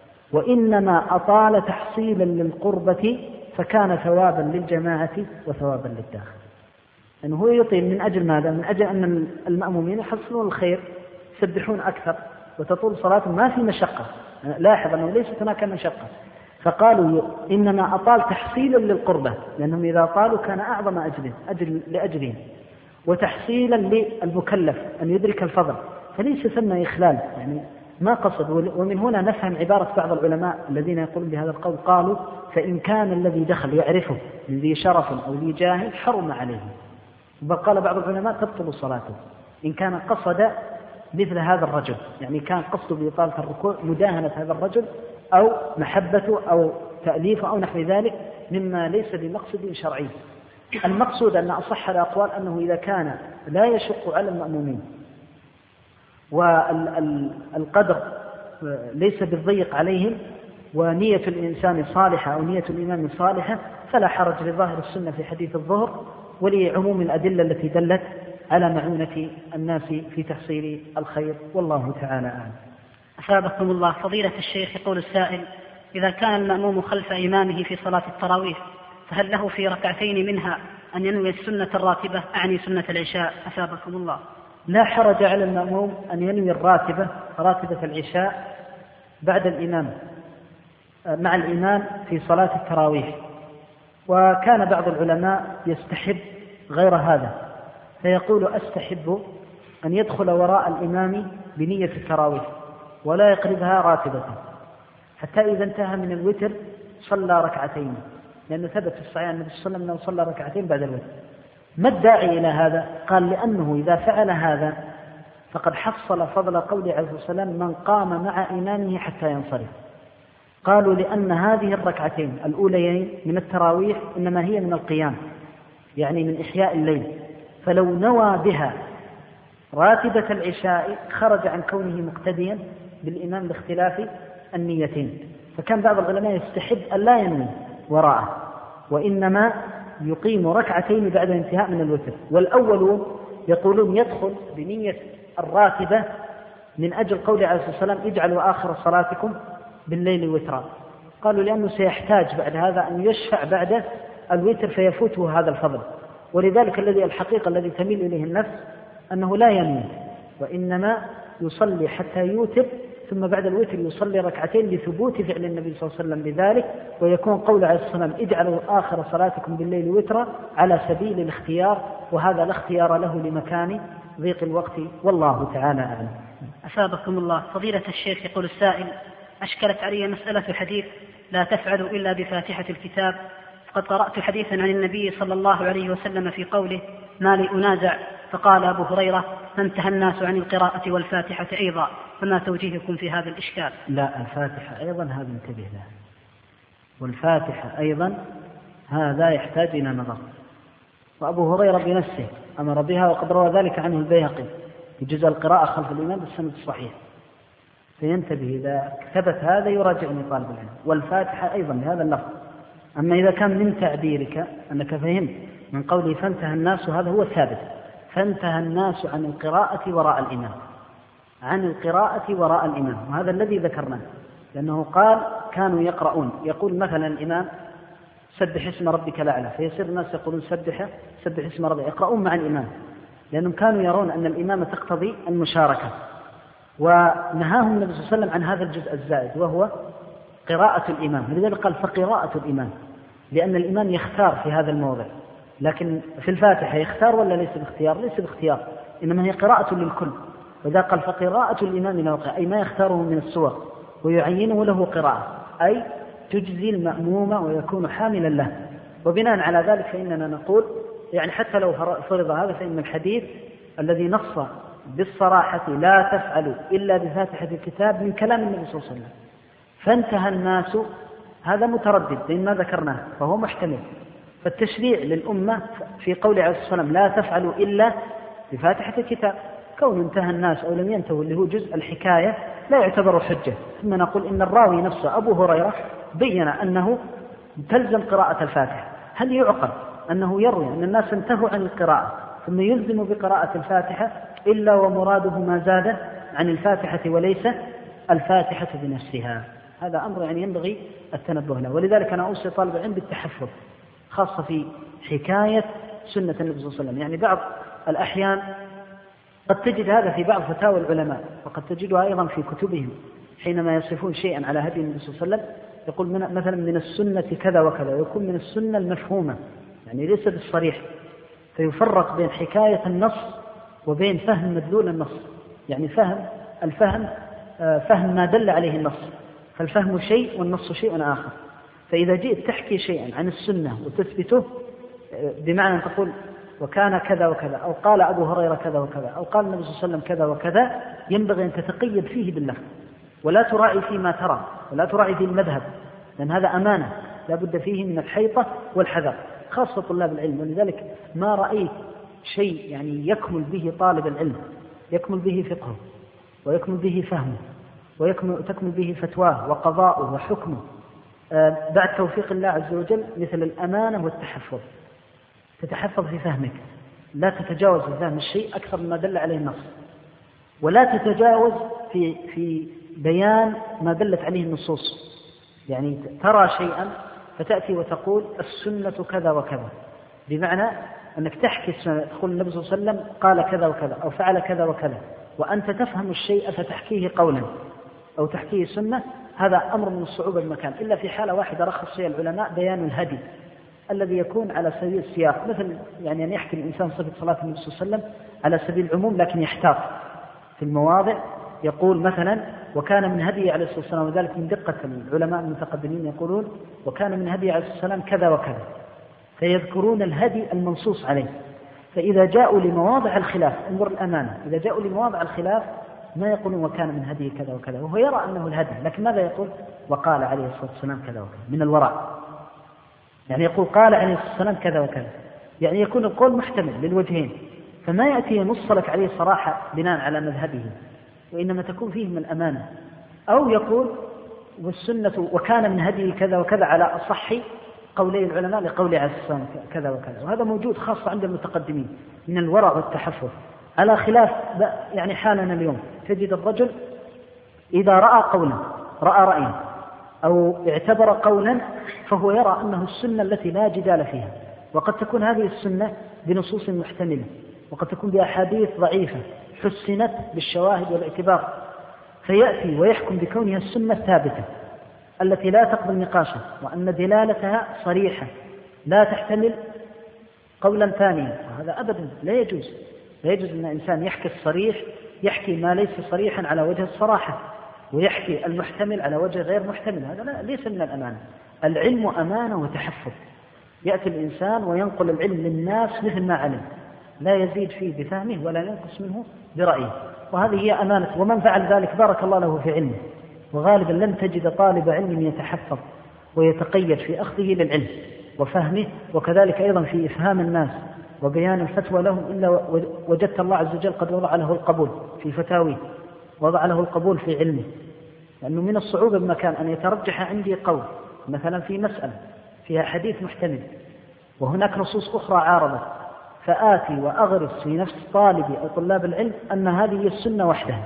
وإنما أطال تحصيلا للقربة فكان ثوابا للجماعة وثوابا للداخل. أنه هو يطيل من أجل ماذا؟ من أجل أن المأمومين يحصلون الخير، يسبحون أكثر وتطول صلاة ما في مشقة. لاحظ أنه ليست هناك مشقة، فقالوا إنما أطال تحصيلا للقربة، لأنهم إذا طالوا كان أعظم أجل, أجل لأجلهم، وتحصيلا للمكلف أن يدرك الفضل، فليس ثم إخلال، يعني ما قصد. ومن هنا نفهم عبارة بعض العلماء الذين يقولون بهذا القول، قالوا: فإن كان الذي دخل يعرفه من ذي شرف أو ذي جاه حرم عليه. وقال بعض العلماء تبطل صلاته إن كان قصد مثل هذا الرجل، يعني كان قصده بإطالة الركوع مداهنة هذا الرجل أو محبته أو تأليفه أو نحو ذلك مما ليس بمقصد شرعي. المقصود أن أصح الأقوال أنه إذا كان لا يشق على المأمومين والقدر ليس بالضيق عليهم ونية الإنسان صالحة أو نية الإمام صالحة فلا حرج لظاهر السنة في حديث الظهر ولعموم الأدلة التي دلت على معونة الناس في تحصيل الخير، والله تعالى أعلم. أثابكم الله. فضيلة الشيخ، يقول السائل: إذا كان المأموم خلف إمامه في صلاة التراويح فهل له في ركعتين منها أن ينوي السنة الراتبة، أعني سنة العشاء؟ أثابكم الله. لا حرج على المأموم أن ينوي الراتبة، راتبة العشاء بعد الإمام مع الإمام في صلاة التراويح. وكان بعض العلماء يستحب غير هذا، فيقول: أستحب أن يدخل وراء الإمام بنية التراويح ولا يقربها راتبة، حتى إذا انتهى من الوتر صلى ركعتين، لأنه ثبت في الصحيح النبي صلى الله عليه وسلم أنه صلى ركعتين بعد الوتر. ما الداعي إلى هذا؟ قال: لأنه إذا فعل هذا فقد حصل فضل قوله عليه الصلاة والسلام: من قام مع إمامه حتى ينصرف. قالوا: لأن هذه الركعتين الأوليين من التراويح إنما هي من القيام، يعني من إحياء الليل، فلو نوى بها راتبة العشاء خرج عن كونه مقتديا بالإمام باختلاف النيتين. فكان بعض العلماء يستحب أن لا ينوي وراءه، وإنما يقيم ركعتين بعد الانتهاء من الوتر. والأول يقولون يدخل بنية الراتبة من أجل قول عليه الصلاة والسلام: اجعلوا آخر صلاتكم بالليل وترا. قالوا: لأنه سيحتاج بعد هذا أن يشفع بعد الوتر فيفوته هذا الفضل. ولذلك الذي الحقيقة الذي تميل إليه النفس أنه لا ينوي، وإنما يصلي حتى يوتر، ثم بعد الوتر يصلي ركعتين لثبوت فعل النبي صلى الله عليه وسلم بذلك، ويكون قول عليه الصلاة والسلام: اجعلوا آخر صلاتكم بالليل وترا على سبيل الاختيار، وهذا لا اختيار له لمكان ضيق الوقت، والله تعالى أعلم. أثابكم الله. فضيلة الشيخ، يقول السائل: أشكلت علي مسألة حديث لا تفعل إلا بفاتحة الكتاب، فقد قرأت حديثا عن النبي صلى الله عليه وسلم في قوله: ما لي أنازع، فقال أبو هريرة: فانتهى الناس عن القراءة والفاتحة أيضا، فما توجيهكم في هذا الإشكال؟ لا، الفاتحة أيضا هذا انتبه له، والفاتحة أيضا هذا يحتاج إلى نظر. وأبو هريرة بنفسه أمر بها، وقد روى ذلك عنه البيهقي في جزء القراءة خلف الإمام بالسند الصحيح، فينتبه إذا ثبت هذا يراجعني طالب العلم. والفاتحة أيضا بهذا اللفظ. أما إذا كان من تعبيرك أنك فهمت من قوله فانتهى الناس، هذا هو ثابت، فانتهى الناس عن القراءة وراء الإمام، عن القراءة وراء الإمام، وهذا الذي ذكرناه، لأنه قال كانوا يقرؤون، يقول مثلا الإمام سبح اسم ربك الأعلى، فيصير الناس يقولون سبح سبح اسم ربك، يقرؤون مع الإمام، لأنهم كانوا يرون أن الإمامة تقتضي المشاركة. ونهاهم النبي صلى الله عليه وسلم عن هذا الجزء الزائد وهو قراءة الإمام، لذلك قال فقراءة الإمام، لأن الإمام يختار في هذا الموضع. لكن في الفاتحة يختار ولا ليس باختيار؟ ليس باختيار، إنما هي قراءة للكل. وإذا قال فقراءة الإمام له، أي ما يختاره من السور ويعينه له قراءة، أي تجزي المأمومة ويكون حاملا له. وبناء على ذلك فإننا نقول يعني حتى لو فرض هذا، فإن الحديث الذي نص بالصراحة لا تفعلوا إلا بفاتحة الكتاب من كلام النبي صلى الله عليه وسلم، فانتهى الناس، هذا متردد لأن ما ذكرناه فهو محتمل. فالتشريع للأمة في قول عليه الصلاة والسلام لا تفعلوا إلا بفاتحة الكتاب، كون انتهى الناس أو لم ينتهوا اللي هو جزء الحكاية لا يعتبر حجة. ثم نقول إن الراوي نفسه أبو هريرة بين أنه تلزم قراءة الفاتحة. هل يعقل أنه يروي أن الناس انتهوا عن القراءة ثم يلزم بقراءة الفاتحة إلا ومراده ما زاد عن الفاتحة وليس الفاتحة بنفسها؟ هذا أمر يعني ينبغي التنبه له. ولذلك أنا أوصي طالب العلم بالتحفظ، خاصة في حكاية سنة النبي صلى الله عليه وسلم. يعني بعض الأحيان قد تجد هذا في بعض فتاوى العلماء، وقد تجدها أيضا في كتبهم حينما يصفون شيئا على هدي النبي صلى الله عليه وسلم، يقول من مثلا من السنة كذا وكذا، ويكون من السنة المفهومة يعني ليس بالصريح، فيفرق بين حكاية النص وبين فهم مدلول النص. يعني فهم الفهم فهم ما دل عليه النص، فالفهم شيء والنص شيء آخر. فإذا جئت تحكي شيئا عن السنة وتثبته بمعنى أن تقول وكان كذا وكذا، أو قال أبو هريرة كذا وكذا، أو قال النبي صلى الله عليه وسلم كذا وكذا، ينبغي أن تتقيد فيه باللفظ، ولا تراعي فيما ترى، ولا تراعي في المذهب، لأن هذا أمانة لا بد فيه من الحيطة والحذر، خاصة طلاب العلم. ولذلك ما رأيت شيء يعني يكمل به طالب العلم، يكمل به فقهه، ويكمل به فهمه، وتكمل به فتواه وقضاؤه وحكمه بعد توفيق الله عز وجل، مثل الأمانة والتحفظ. تتحفظ في فهمك، لا تتجاوز في فهم الشيء أكثر مما دل عليه النص، ولا تتجاوز في في بيان ما دلت عليه النصوص. يعني ترى شيئا فتأتي وتقول السنة كذا وكذا، بمعنى أنك تحكي السنة، تقول النبي صلى الله عليه وسلم قال كذا وكذا أو فعل كذا وكذا، وأنت تفهم الشيء فتحكيه قولا أو تحكيه سنة. هذا أمر من الصعوبة المكان، إلا في حالة واحدة رخص فيها العلماء، بيان الهدي الذي يكون على سبيل السياق، مثل يعني أن يحكي الإنسان صفة صلاة النبي صلى الله عليه وسلم على سبيل العموم، لكن يحتاط في المواضع، يقول مثلا وكان من هدي عليه الصلاة والسلام، وذلك من دقة العلماء المتقدمين يقولون وكان من هدي عليه الصلاة والسلام كذا وكذا، فيذكرون الهدي المنصوص عليه. فإذا جاءوا لمواضع الخلاف، انظر الأمانة، إذا جاءوا لمواضع الخلاف ما يقولون وكان من هدي كذا وكذا، وهو يرى أنه الهدي، لكن ماذا يقول؟ وقال عليه الصلاة والسلام كذا وكذا، من الوراء. يعني يقول قال عليه الصلاة والسلام كذا وكذا، يعني يكون القول محتمل للوجهين، فما يأتي ينص لك عليه صراحة بناء على مذهبه، وإنما تكون فيه من الأمانة. أو يقول والسنة وكان من هدي كذا وكذا على أصح قولي العلماء لقول عليه الصلاة والسلام كذا وكذا، وهذا موجود خاصة عند المتقدمين من الورع والتحفظ، على خلاف يعني حالنا اليوم. تجد الرجل إذا رأى قولا، رأى رأيا أو اعتبر قولا، فهو يرى أنه السنة التي لا جدال فيها، وقد تكون هذه السنة بنصوص محتملة، وقد تكون بأحاديث ضعيفة حسنت بالشواهد والاعتبار، فيأتي ويحكم بكونها السنة الثابتة التي لا تقبل نقاشا، وأن دلالتها صريحة لا تحتمل قولا ثانيا. وهذا أبدا لا يجوز، لا يجوز أن الإنسان يحكي الصريح، يحكي ما ليس صريحا على وجه الصراحة، ويحكي المحتمل على وجه غير محتمل، هذا لا ليس من الأمانة. العلم أمانة وتحفظ، يأتي الإنسان وينقل العلم للناس مثل ما علم، لا يزيد فيه بفهمه ولا ينقص منه برأيه، وهذه هي أمانة. ومن فعل ذلك بارك الله له في علمه، وغالبا لن تجد طالب علم يتحفظ ويتقيد في أخذه للعلم وفهمه، وكذلك أيضا في إفهام الناس وبيان الفتوى لهم، إلا وجدت الله عز وجل قد وضع له القبول في فتاويه، وضع له القبول في علمه. لأنه من الصعوبة بمكان أن يترجح عندي قول مثلا في مسألة فيها حديث محتمل وهناك نصوص أخرى عارضة، فآتي وأغرس في نفس طالبي أو طلاب العلم أن هذه هي السنة وحدها،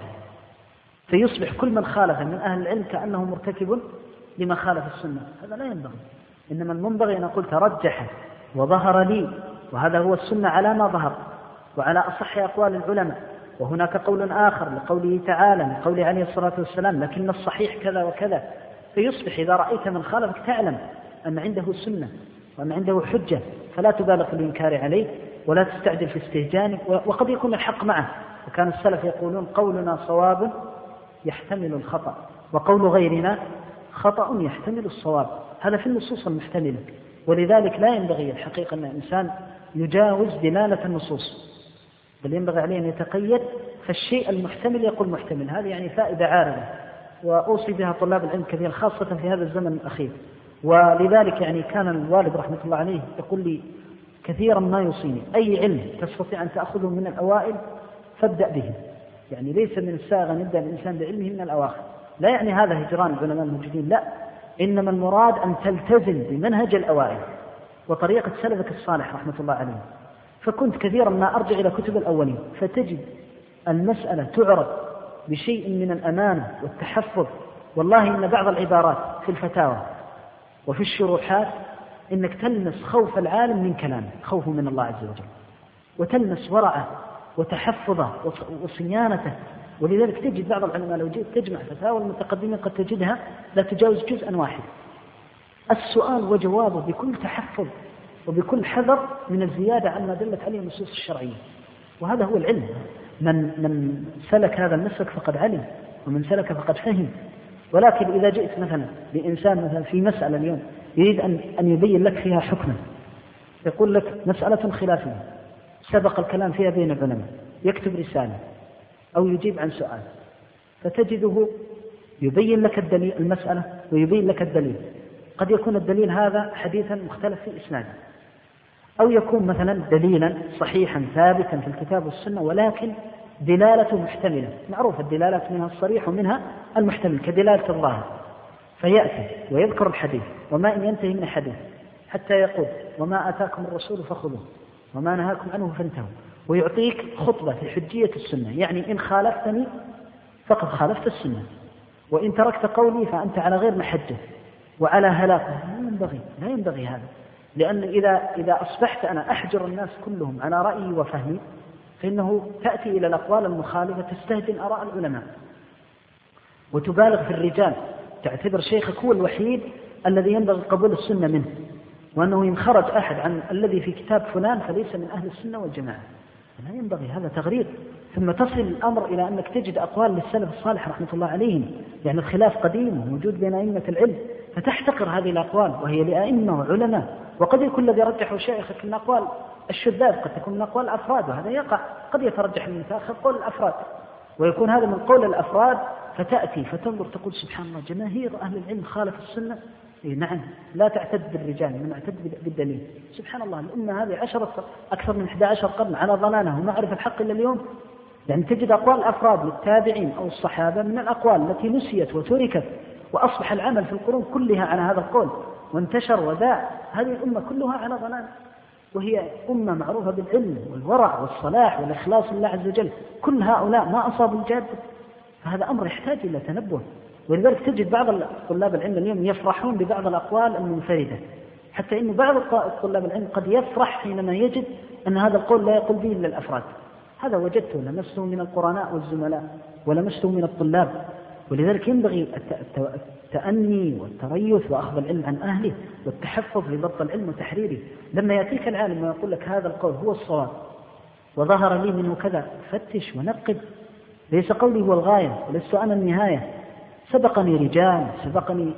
فيصبح كل من خالف من أهل العلم كأنه مرتكب لما خالف السنة. هذا لا ينبغي، إنما المنبغي أن أقول ترجح وظهر لي، وهذا هو السنة على ما ظهر وعلى أصح أقوال العلماء. وهناك قول آخر لقوله تعالى من قوله عليه الصلاة والسلام لكن الصحيح كذا وكذا، فيصبح إذا رأيت من خالفك تعلم أن عنده سنة وأن عنده حجة، فلا تبالغ في الإنكار عليه ولا تستعجل في استهجانه، وقد يكون الحق معه. وكان السلف يقولون قولنا صواب يحتمل الخطأ وقول غيرنا خطأ يحتمل الصواب، هذا في النصوص المحتملة. ولذلك لا ينبغي الحقيقة أن الإنسان يجاوز دلالة النصوص، بل ينبغي عليه أن يتقيد، فالشيء المحتمل يقول محتمل. هذه يعني فائدة عارضة وأوصي بها طلاب العلم كثير خاصة في هذا الزمن الأخير. ولذلك يعني كان الوالد رحمة الله عليه يقول لي كثيرا ما يوصيني أي علم تستطيع أن تأخذه من الأوائل فابدأ به، يعني ليس من السائغ أن يبدأ الإنسان بعلمه من الأواخر. لا يعني هذا هجران العلماء الموجودين، لا، إنما المراد أن تلتزم بمنهج الأوائل وطريقة سلفك الصالح رحمة الله عليه. فكنت كثيرا ما أرجع إلى كتب الأولين فتجد المسألة تعرض بشيء من الأمانة والتحفظ. والله إن بعض العبارات في الفتاوى وفي الشروحات إنك تلمس خوف العالم من كلامه، خوفه من الله عز وجل، وتلمس ورعه وتحفظه وصيانته. ولذلك تجد بعض العلماء لو جئت تجمع فتاوى المتقدمين قد تجدها لا تجاوز جزءا واحد، السؤال وجوابه بكل تحفظ وبكل حذر من الزيادة عما دلت عليه النصوص الشرعية. وهذا هو العلم. من من سلك هذا المسلك فقد علم، ومن سلك فقد فهم. ولكن إذا جئت مثلا لإنسان مثلا في مسألة اليوم يريد أن أن يبين لك فيها حكما، يقول لك مسألة خلافية سبق الكلام فيها بين العلماء، يكتب رسالة أو يجيب عن سؤال، فتجده يبين لك الدليل المسألة ويبين لك الدليل. قد يكون الدليل هذا حديثا مختلف في إسناده، أو يكون مثلا دليلا صحيحا ثابتا في الكتاب والسنة ولكن دلالة محتملة، معروف الدلالات منها الصريح ومنها المحتمل كدلالة الظاهر، فيأتي ويذكر الحديث وما إن ينتهي من الحديث حتى يقول وما أتاكم الرسول فخذوه وما نهاكم عنه فانتهوا، ويعطيك خطبة في حجية السنة، يعني إن خالفتني فقد خالفت السنة، وإن تركت قولي فأنت على غير محجة وعلى هلاك. لا ينبغي لا ينبغي هذا، لأن إذا إذا أصبحت أنا أحجر الناس كلهم على رأيي وفهمي فإنه تأتي إلى الأقوال المخالفة تستهجن آراء العلماء وتبالغ في الرجال، تعتبر شيخك هو الوحيد الذي ينبغي قبول السنة منه، وأنه إن خرج أحد عن الذي في كتاب فلان فليس من أهل السنة والجماعة. لا ينبغي، هذا تغرير. ثم تصل الأمر إلى أنك تجد أقوال للسلف الصالح رحمة الله عليهم، يعني الخلاف قديم وموجود بين أئمة العلم، فتحتقر هذه الأقوال وهي لأئمة وعلماء. وقد يكون الذي رجحه شيخك من أقوال الشذاذ، قد تكون من أقوال الأفراد، وهذا يقع، قد يترجح المتأخر قول الأفراد ويكون هذا من قول الأفراد، فتأتي فتنظر تقول سبحان الله جماهير أهل العلم خالف السنة. إيه نعم، لا تعتد بالرجال من اعتد بالدليل. سبحان الله الأمة هذه عشرة أكثر من أحد عشر قرن على ضلالة وما عرف الحق إلا اليوم. يعني تجد أقوال الأفراد للتابعين أو الصحابة من الأقوال التي نسيت وتركت، وأصبح العمل في القرون كلها على هذا القول وانتشر وداء. هذه الأمة كلها على ضلال، وهي أمة معروفة بالعلم والورع والصلاح والإخلاص لله عز وجل. كل هؤلاء ما أصابوا الجادة، فهذا أمر يحتاج إلى تنبه. ولذلك تجد بعض طلاب العلم اليوم يفرحون ببعض الأقوال المنفردة، حتى إن بعض طلاب العلم قد يفرح حينما يجد أن هذا القول لا يقول به إلا الأفراد. هذا وجدته لمسته من القرناء والزملاء ولمسته من الطلاب. ولذلك ينبغي التأني والتريث وأخذ العلم عن أهله والتحفظ لضبط العلم وتحريره. لما يأتيك العالم ويقول لك هذا القول هو الصواب وظهر لي منه كذا، فتش ونقد، ليس قولي هو الغاية ولست أنا النهاية. سبقني رجال، سبقني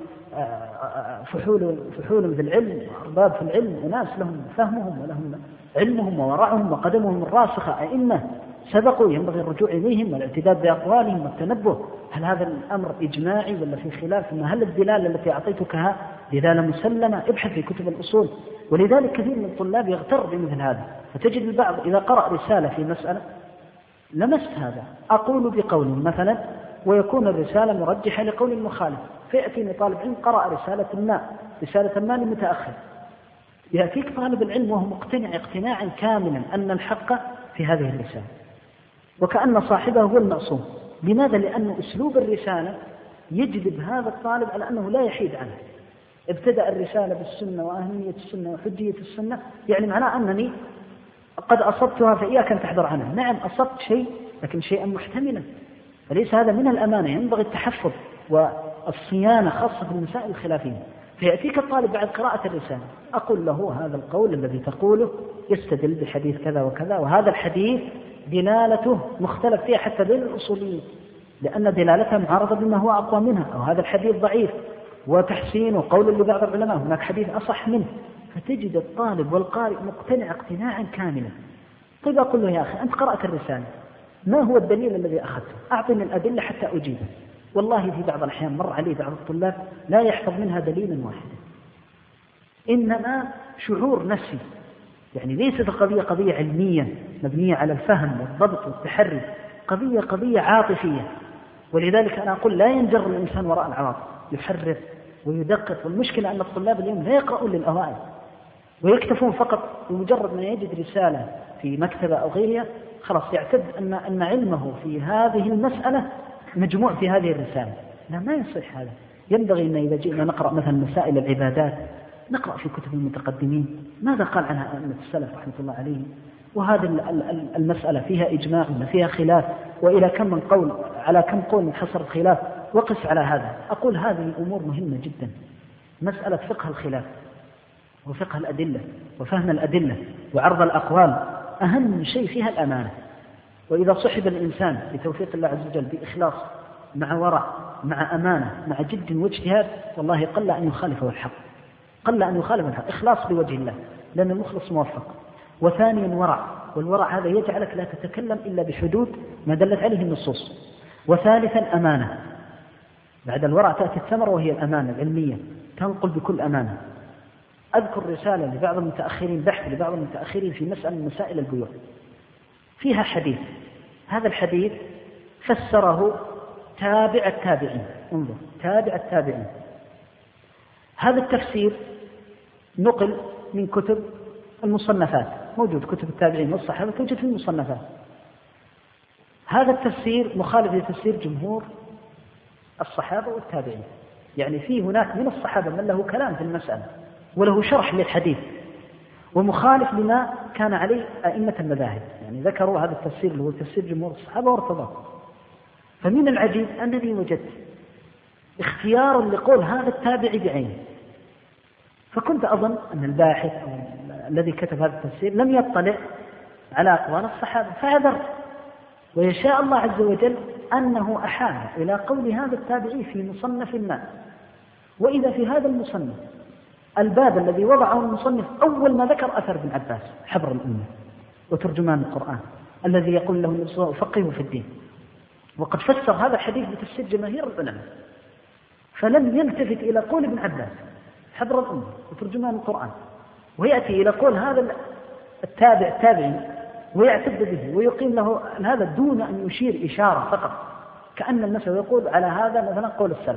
فحول فحول في العلم وأرباب في العلم، وناس لهم فهمهم ولهم علمهم وورعهم وقدمهم الراسخة، أئمة سبقوا ينبغي الرجوع إليهم والاعتداد بأقوالهم والتنبه. هل هذا الأمر إجماعي ولا في خلاف؟ ثم هل الدلالة التي أعطيتكها دلالة مسلمة؟ ابحث في كتب الأصول. ولذلك كثير من الطلاب يغتر بمثل هذا، فتجد البعض إذا قرأ رسالة في مسألة لمست هذا أقول بقول مثلا ويكون الرسالة مرجحة لقول المخالف، فيأتيني طالب علم قرأ رسالة ما رسالة ما لمتأخر، يأتيك طالب العلم وهو مقتنع اقتناعا كاملا أن الحق في هذه الرسالة وكأن صاحبه هو المعصوم. لماذا؟ لأن أسلوب الرسالة يجذب هذا الطالب على أنه لا يحيد عنه، ابتدأ الرسالة بالسنة وأهمية السنة وحجية السنة، يعني معناه أنني قد أصبتها فإياك أن تحذر عنها. نعم أصبت شيء لكن شيئا محتملا، فليس هذا من الأمانة، ينبغي التحفظ والصيانة خاصة في المسائل الخلافية. فيأتيك الطالب بعد قراءة الرسالة أقول له هذا القول الذي تقوله يستدل بحديث كذا وكذا، وهذا الحديث دلالته مختلف فيها حتى بين الأصوليين، لأن دلالتها معارضة بما هو أقوى منها، أو هذا الحديث ضعيف وتحسين وقول لبعض العلماء هناك حديث أصح منه، فتجد الطالب والقارئ مقتنع اقتناعا كاملا. طيب أقول له يا أخي أنت قرأت الرسالة، ما هو الدليل الذي أخذته؟ أعطني الأدلة حتى أجيبه. والله في بعض الأحيان مر علي بعض الطلاب لا يحفظ منها دليلا واحدا، إنما شعور نفسي، يعني ليست القضية قضية علمية مبنية على الفهم والضبط والتحري، قضية قضية عاطفية. ولذلك أنا أقول لا ينجر الإنسان وراء العواطف، يحرر ويدقق. والمشكلة أن الطلاب اليوم لا يقرؤون للأوائل ويكتفون فقط بمجرد ما يجد رسالة في مكتبة أو غيرها خلاص يعتد أن أن علمه في هذه المسألة مجموع في هذه الرسالة. لا، ما يصح هذا. ينبغي أن إذا جئنا نقرأ مثلا مسائل العبادات نقرأ في كتب المتقدمين ماذا قال عنها أئمة السلف رحمة الله عليهم، وهذه المسألة فيها إجماع ولا فيها خلاف، وإلى كم من قول على كم قول حصر الخلاف، وقس على هذا. أقول هذه الأمور مهمة جدا، مسألة فقه الخلاف وفقه الأدلة وفهم الأدلة وعرض الأقوال أهم شيء فيها الأمانة. وإذا صحب الإنسان بتوفيق الله عز وجل بإخلاص مع ورع مع أمانة مع جد واجتهاد، والله قل أن يخالفه الحق، قل أن يخالف الحق. إخلاص لوجه الله لأن المخلص موفق. وثانيا ورع، والورع هذا يجعلك لا تتكلم إلا بحدود ما دلت عليه النصوص. وثالثا أمانة، بعد الورع تأتي الثمرة وهي الأمانة العلمية، تنقل بكل أمانة. أذكر رسالة لبعض المتأخرين، بحث لبعض المتأخرين في مسألة من مسائل البيوع، فيها حديث، هذا الحديث فسره تابع التابعين، انظر تابع التابعين. هذا التفسير نقل من كتب المصنفات، موجود كتب التابعين والصحابة توجد في المصنفات. هذا التفسير مخالف لتفسير جمهور الصحابة والتابعين، يعني في هناك من الصحابة من له كلام في المسألة وله شرح للحديث، ومخالف لما كان عليه أئمة المذاهب، يعني ذكروا هذا التفسير اللي هو تفسير جمهور الصحابة وارتضاه. فمن العجيب أنني وجدت اختيارا لقول هذا التابعي بعينه، فكنت أظن أن الباحث أو الذي كتب هذا التفسير لم يطلع على أقوال الصحابة فاعذر، ويشاء الله عز وجل أنه أحال إلى قول هذا التابعي في مصنف ما. وإذا في هذا المصنف الباب الذي وضعه المصنف أول ما ذكر أثر ابن عباس حبر الأمة وترجمان القرآن الذي يقول له النبي صلى الله عليه وسلم فقهه في الدين، وقد فسر هذا الحديث بتفسير جماهير العلماء، فلم يلتفت إلى قول ابن عباس حبر الأمة وترجمان القرآن، ويأتي إلى قول هذا التابع التابعي ويعتد به ويقيم له هذا دون أن يشير إشارة فقط، كأن المسألة يقول على هذا مثلا قول السلف،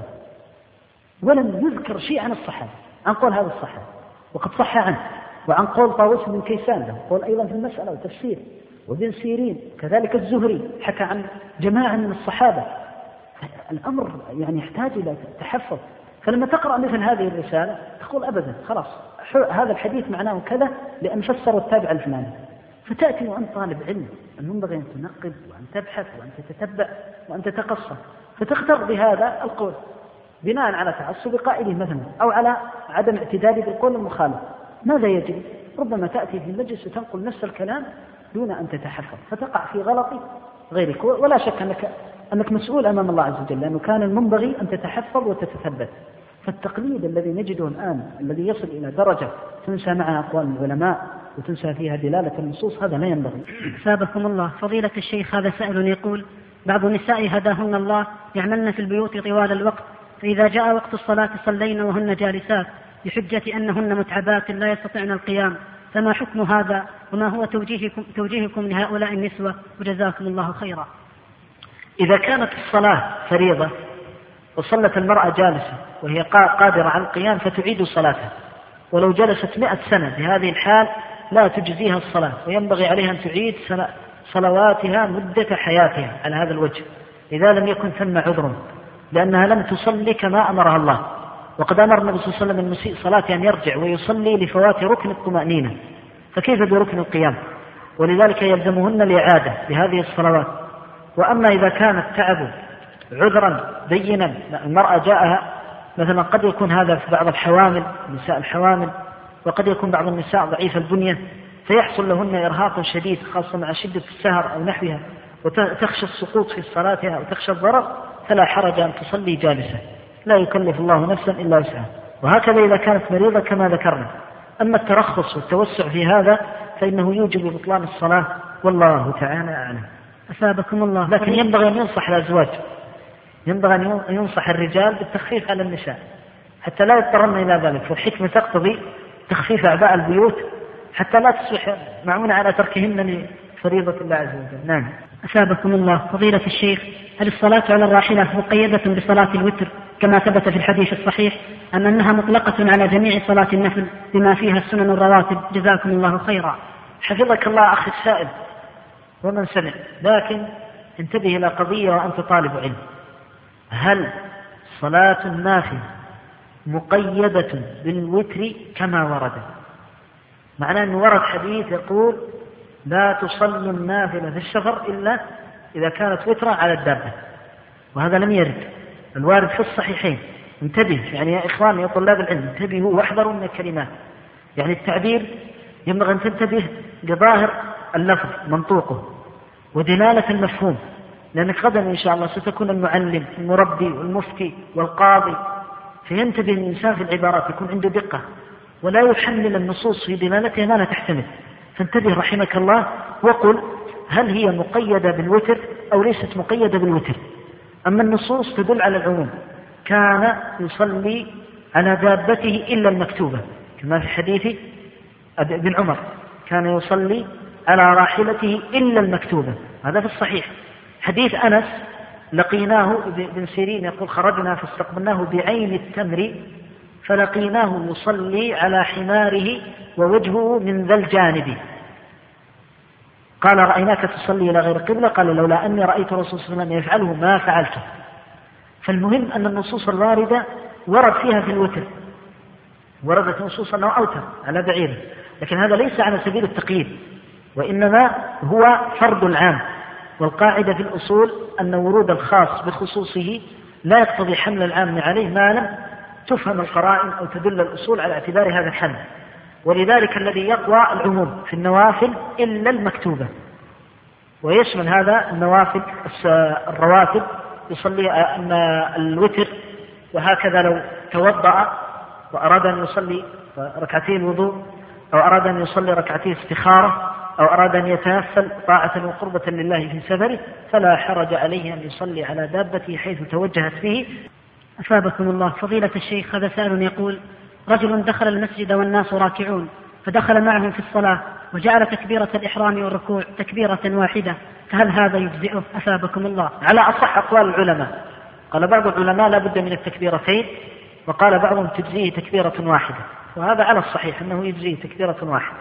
ولم يذكر شيء عن الصحابة، عن قول هذا الصحابي وقد صح عنه، وعن قول طاووس بن كيسان له قول أيضا في المسألة وتفسير، وابن سيرين كذلك الزهري حكى عن جماعة من الصحابة. الأمر يعني يحتاج إلى تحفظ. فلما تقرأ مثل هذه الرسالة تقول أبدا خلاص هذا الحديث معناه كذا لأن فسر التابع الفلاني، فتأتي وأنت طالب علم أن ينبغي أن تنقب وأن تبحث وأن تتتبع وأن تتقصى، فتختار بهذا القول بناء على تعصب قائله مثلا أو على عدم اعتداده بالقول المخالف. ماذا يجري؟ ربما تأتي في المجلس وتنقل نفس الكلام دون أن تتحفظ، فتقع في غلط غيرك. ولا شك أنك, أنك مسؤول أمام الله عز وجل، لأنه كان المنبغي أن تتحفظ وتتثبت. فالتقليد الذي نجده الآن الذي يصل إلى درجة تنسى معها أقوال العلماء وتنسى فيها دلالة النصوص، هذا لا ينبغي. أثابكم الله. فضيلة الشيخ، هذا سائل يقول: بعض النساء هداهن الله يعملن في البيوت طوال الوقت، فإذا جاء وقت الصلاة صلين وهن جالسات بحجة أنهن متعبات لا يستطعن القيام، فما حكم هذا وما هو توجيهكم, توجيهكم لهؤلاء النسوة، وجزاكم الله خيرا؟ إذا كانت الصلاة فريضة وصلت المرأة جالسة وهي قادرة على القيام فتعيد صلاتها، ولو جلست مئة سنة بهذه الحال لا تجزيها الصلاة، وينبغي عليها أن تعيد صلواتها مدة حياتها على هذا الوجه إذا لم يكن ثم عذر، لأنها لم تصلي كما أمرها الله. وقد أمر النبي صلى الله عليه وسلم المسيء صلاته أن يرجع ويصلي لفوات ركن الطمأنينة، فكيف بركن القيام؟ ولذلك يلزمهن الإعادة بهذه الصلوات. وأما إذا كان التعب عذرا بينا، المرأة جاءها مثلا، قد يكون هذا في بعض الحوامل، نساء الحوامل، وقد يكون بعض النساء ضعيف البنية فيحصل لهن إرهاق شديد خاصة مع شدة السهر أو نحوها، وتخشى السقوط في صلاتها وتخشى الضرر، فلا حرج أن تصلي جالسة، لا يكلف الله نفسا إلا وسعها. وهكذا إذا كانت مريضة كما ذكرنا. أما الترخص والتوسع في هذا فإنه يوجب بطلان الصلاة، والله تعالى أعلم. أثابكم الله. لكن ينبغي أن ينصح الأزواج، ينبغي أن ينصح الرجال بالتخفيف على النساء حتى لا يضطرن إلى ذلك، والحكمة تقتضي تخفيف أعباء البيوت حتى لا تصبح معونة على تركهن لفريضة الله عز وجل. نعم. أثابكم الله. فضيلة الشيخ، هل الصلاة على الراحلة مقيدة بصلاة الوتر كما ثبت في الحديث الصحيح أم أنها مطلقة على جميع صلاة النفل بما فيها السنن الرواتب؟ جزاكم الله خيرا. حفظك الله أخي السائل ومن سمع، لكن انتبه إلى قضية وأنت طالب علم. هل صلاة النافلة مقيدة بالوتر كما ورد؟ معناه أنه ورد حديث يقول لا تصلوا النافلة في السفر إلا إذا كانت وترا على الدابة، وهذا لم يرد. الوارد في الصحيحين. انتبه يعني يا إخواني يا طلاب العلم، انتبهوا واحذروا من الكلمات. يعني التعبير ينبغي أن تنتبه لظاهر اللفظ منطوقه ودلالة المفهوم، لأنك غدا إن شاء الله ستكون المعلم المربي والمفتي والقاضي، فينتبه الإنسان في العبارات، يكون عنده دقة ولا يحمل النصوص في دلالتها ما لا تحتمل. فانتبه رحمك الله وقل هل هي مقيدة بالوتر أو ليست مقيدة بالوتر. أما النصوص تدل على العموم، كان يصلي على دابته إلا المكتوبة كما في حديث ابن عمر، كان يصلي على راحلته إلا المكتوبة، هذا في الصحيح. حديث أنس لقيناه بن سيرين يقول خرجنا فاستقبلناه بعين التمر فلقيناه يصلي على حماره ووجهه من ذا الجانب، قال رأيناك تصلي إلى غير قبلة، قال لولا أني رأيت رسول صلى الله عليه وسلم يفعله ما فعلته. فالمهم أن النصوص الواردة ورد فيها في الوتر، وردت نصوص أنه أوتر على بعيره، لكن هذا ليس على سبيل التقييد، وإنما هو فرض العام. والقاعدة في الأصول أن ورود الخاص بخصوصه لا يقتضي حمل العام عليه ما لم تفهم القرائن أو تدل الأصول على اعتبار هذا الحمل. ولذلك الذي يقوى العموم في النوافل إلا المكتوبة، ويشمل هذا النوافل الرواتب، يصلي أن الوتر، وهكذا لو توضأ وأراد أن يصلي ركعتين الوضوء أو أراد أن يصلي ركعتين استخارة أو أراد أن يتنفل طاعة وقربة لله في سفره فلا حرج عليه أن يصلي على دابته حيث توجهت فيه. أثابكم الله. فضيلة الشيخ، هذا سائل يقول رجل دخل المسجد والناس راكعون فدخل معهم في الصلاة وجعل تكبيرة الإحرام والركوع تكبيرة واحدة، فهل هذا يجزئه؟ أثابكم الله. على أصح أقوال العلماء، قال بعض العلماء لا بد من التكبيرتين، وقال بعضهم تجزيه تكبيرة واحدة، وهذا على الصحيح أنه يجزيه تكبيرة واحدة،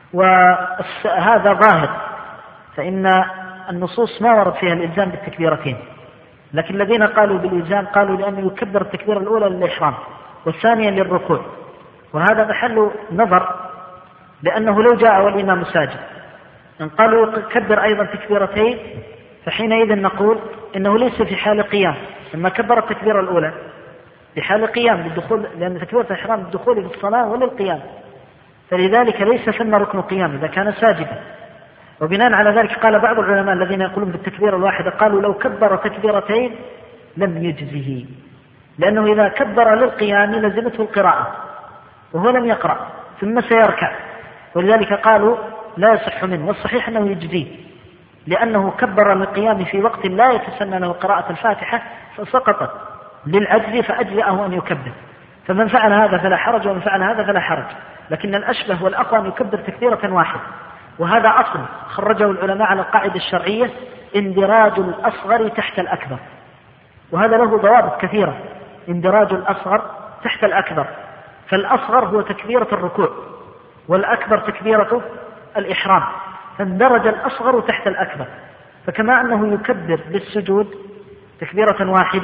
وهذا ظاهر، فإن النصوص ما ورد فيها الإلزام بالتكبيرتين، لكن الذين قالوا بالإلزام قالوا لأنه يكبر التكبيرة الأولى للإحرام والثانية للركوع، وهذا محل نظر، لأنه لو جاء والإمام ساجد إن قالوا كبر أيضا تكبيرتين فحينئذ نقول إنه ليس في حال قيام، لما كبر التكبيرة الأولى في حال قيام للدخول، لأن تكبيرة الإحرام للدخول في الصلاة وللقيام، فلذلك ليس ثم ركن قيام إذا كان ساجدا. وبناء على ذلك قال بعض العلماء الذين يقولون بالتكبيرة الواحدة قالوا لو كبر تكبيرتين لم يجزه، لأنه إذا كبر للقيام لزمته القراءة وهو لم يقرأ ثم سيركع، ولذلك قالوا لا يصح منه، والصحيح أنه يجزيه لأنه كبر للقيام في وقت لا يتسنى له قراءة الفاتحة فسقطت للعجز فأجزأه أن يكبر، فمن فعل هذا فلا حرج ومن فعل هذا فلا حرج، لكن الأشبه والأقوى أن يكبر تكبيرة واحدة، وهذا أصل خرجه العلماء على القاعدة الشرعية اندراج الأصغر تحت الأكبر، وهذا له ضوابط كثيرة، اندراج الأصغر تحت الأكبر، فالأصغر هو تكبيرة الركوع والأكبر تكبيرة الإحرام، فاندرج الأصغر تحت الأكبر، فكما أنه يكبر للسجود تكبيرة واحدة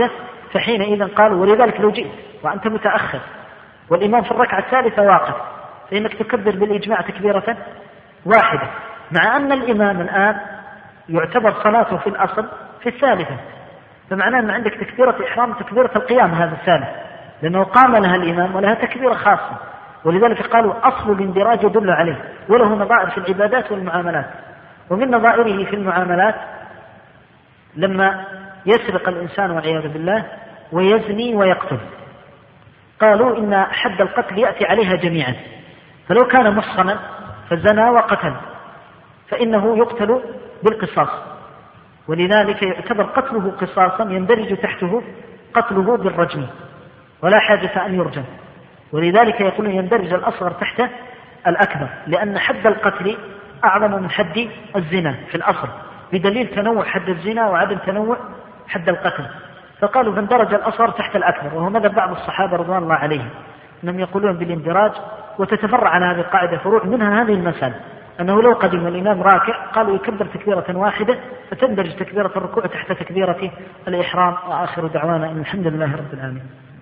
فحينئذ قالوا ولذلك لو جئت وأنت متأخر والإمام في الركعة الثالثة واقف فإنك تكبر بالإجماع تكبيرة واحدة، مع أن الإمام الآن يعتبر صلاته في الأصل في الثالثة، فمعناه أن عندك تكبيرة إحرام تكبيرة القيام هذا الثالث، لأنه قام لها الإمام ولها تكبيرة خاصة، ولذلك قالوا أصل الاندراج يدل عليه، وله نظائر في العبادات والمعاملات. ومن نظائره في المعاملات لما يسرق الإنسان والعياذ بالله ويزني ويقتل، قالوا إن حد القتل يأتي عليها جميعا، فلو كان محصنا فزنى وقتل فإنه يقتل بالقصاص، ولذلك يعتبر قتله قصاصا يندرج تحته قتله بالرجم ولا حاجة أن يرجم، ولذلك يقولون يندرج الأصغر تحت الأكبر، لأن حد القتل أعظم من حد الزنا في الأصل بدليل تنوع حد الزنا وعدم تنوع حد القتل، فقالوا فاندرج الأصغر تحت الأكبر، وهو مذهب بعض الصحابة رضوان الله عليهم أنهم يقولون بالاندراج. وتتفرع على هذه القاعدة فروع، منها هذه المسألة أنه لو قدم الإمام راكع قالوا يكبر تكبيرة واحدة فتندرج تكبيرة الركوع تحت تكبيرة الإحرام. وآخر دعوانا إن الحمد لله رب العالمين.